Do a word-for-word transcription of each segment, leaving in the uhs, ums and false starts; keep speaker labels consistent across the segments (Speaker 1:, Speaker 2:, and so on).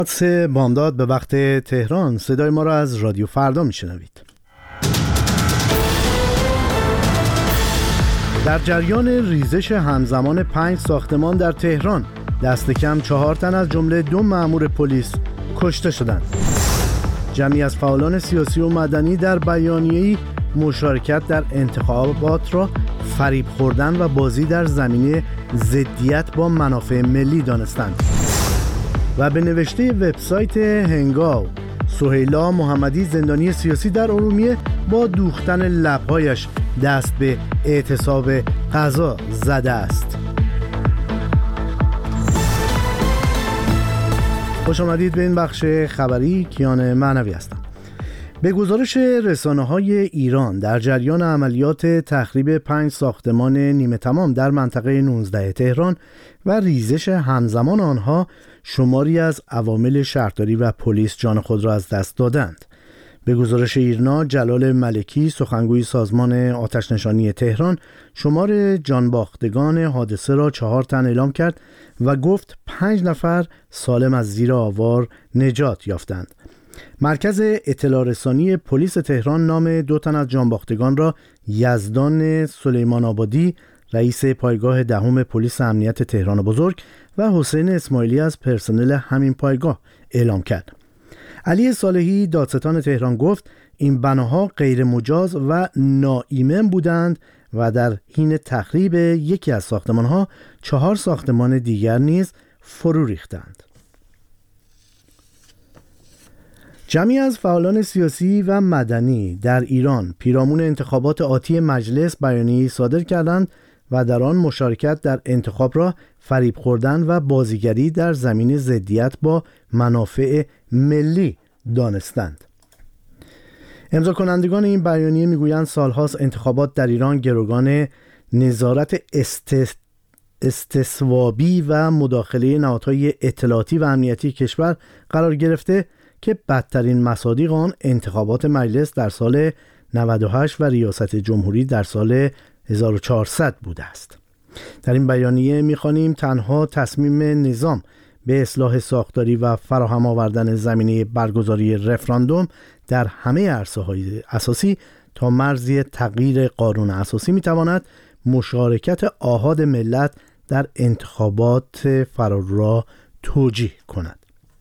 Speaker 1: سه بامداد به وقت تهران. صدای ما را از رادیو فردا میشنوید. در جریان ریزش همزمان پنج ساختمان در تهران، دست کم چهار تن از جمله دو مأمور پلیس کشته شدند. جمعی از فعالان سیاسی و مدنی در بیانیه‌ای مشارکت در انتخابات را فریب خوردن و بازی در زمینه ضدیت با منافع ملی دانستند. و به نوشته وبسایت هنگاو، سهیلا محمدی زندانی سیاسی در ارومیه با دوختن لب‌هایش دست به اعتصاب غذا زده است. خوش آمدید به این بخش خبری. کیان معنوی هستم. به گزارش رسانه‌های ایران، در جریان عملیات تخریب پنج ساختمان نیمه تمام در منطقه نوزده تهران و ریزش همزمان آنها، شماری از عوامل شهرداری و پلیس جان خود را از دست دادند. به گزارش ایرنا، جلال ملکی، سخنگوی سازمان آتش نشانی تهران، شمار جانباختگان حادثه را چهار تن اعلام کرد و گفت پنج نفر سالم از زیر آوار نجات یافتند. مرکز اطلاع رسانی پلیس تهران نام دو تن از جانباختگان را یزدان سلیمان آبادی، رئیس پایگاه دهم پلیس امنیت تهران بزرگ، و حسین اسماعیلی از پرسنل همین پایگاه اعلام کرد. علی صالحی، دادستان تهران، گفت این بناها غیر مجاز و ناایمن بودند و در حین تخریب یکی از ساختمانها چهار ساختمان دیگر نیز فرو ریختند. جمعی از فعالان سیاسی و مدنی در ایران پیرامون انتخابات آتی مجلس بیانیه‌ای صادر کردند و در آن مشارکت در انتخاب را فریب خوردن و بازیگری در زمین ضدیت با منافع ملی دانستند. امضا کنندگان این بیانیه میگویند سالهاست انتخابات در ایران گروگان نظارت است... استصوابی و مداخله نهادهای اطلاعاتی و امنیتی کشور قرار گرفته که بدترین مصادیق آن انتخابات مجلس در سال نود و هشت و ریاست جمهوری در سال هزار و چهارصد بوده است. در این بیانیه می‌خوانیم تنها تصمیم نظام به اصلاح ساختاری و فراهم آوردن زمینه برگزاری رفراندوم در همه عرصه‌های اساسی تا مرزی تغییر قانون اساسی می‌تواند مشارکت آحاد ملت در انتخابات فرارو را توجیه کند.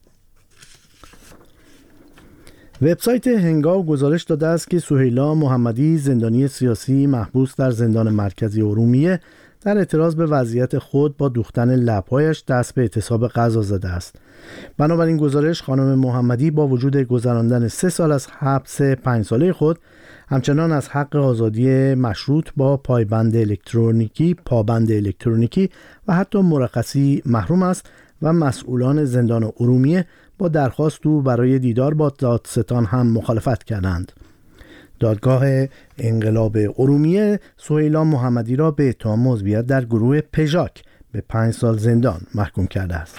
Speaker 1: وبسایت هنگاو گزارش داده است که سهیلا محمدی زندانی سیاسی محبوس در زندان مرکزی ارومیه در اعتراض به وضعیت خود با دوختن لب‌هایش دست به اعتصاب غذا زده است. بنابراین گزارش، خانم محمدی با وجود گذراندن سه سال از حبس پنج ساله خود همچنان از حق آزادی مشروط با پایبند الکترونیکی، پابند الکترونیکی و حتی مرخصی محروم است و مسئولان زندان ارومیه با درخواست او برای دیدار با دادستان هم مخالفت کردند. دادگاه انقلاب ارومیه سهیلا محمدی را به اتهام عضویت در گروه پژاک به پنج سال زندان محکوم کرده است.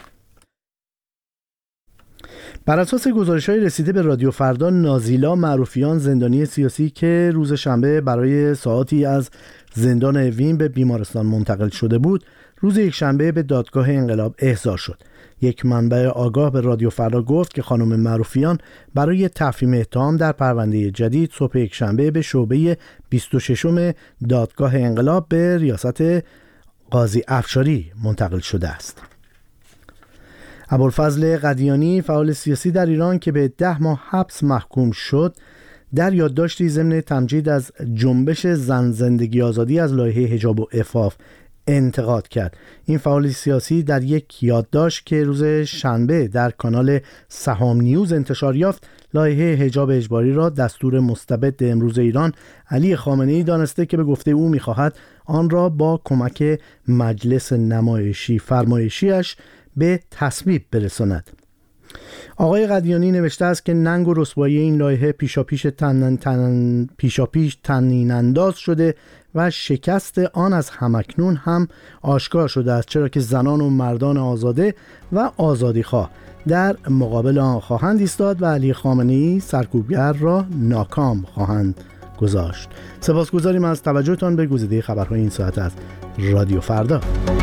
Speaker 1: بر اساس گزارش‌های رسیده به رادیو فردا، نازیلا معروفیان، زندانی سیاسی که روز شنبه برای ساعاتی از زندان اوین به بیمارستان منتقل شده بود، روز یکشنبه به دادگاه انقلاب احضار شد. یک منبع آگاه به رادیو فردا گفت که خانم معروفیان برای تفهیم اتهام در پرونده جدید صبح یکشنبه به شعبه بیست و ششم دادگاه انقلاب به ریاست قاضی افشاری منتقل شده است. ابوالفضل قدیانی، فعال سیاسی در ایران که به ده ماه حبس محکوم شد، در یادداشتی ضمن تمجید از جنبش زن زندگی آزادی از لایحه حجاب و عفاف انتقاد کرد. این فعال سیاسی در یک یادداشت که روز شنبه در کانال سهام نیوز انتشار یافت، لایحه حجاب اجباری را دستور مستبد امروز ایران علی خامنه‌ای دانسته که به گفته او می‌خواهد آن را با کمک مجلس نمایشی فرمایشیش به تصویب برساند. آقای قدیانی نوشته است که ننگ و رسوایی این لایحه پیشاپیش تن تن پیشاپیش طنین انداز شده و شکست آن از همکنون هم آشکار شده است، چرا که زنان و مردان آزاده و آزادیخواه در مقابل آن خواهند ایستاد و علی خامنه‌ای سرکوبگر را ناکام خواهند گذاشت. سپاسگزاریم از توجهتان به گزیده خبرهای این ساعت از رادیو فردا.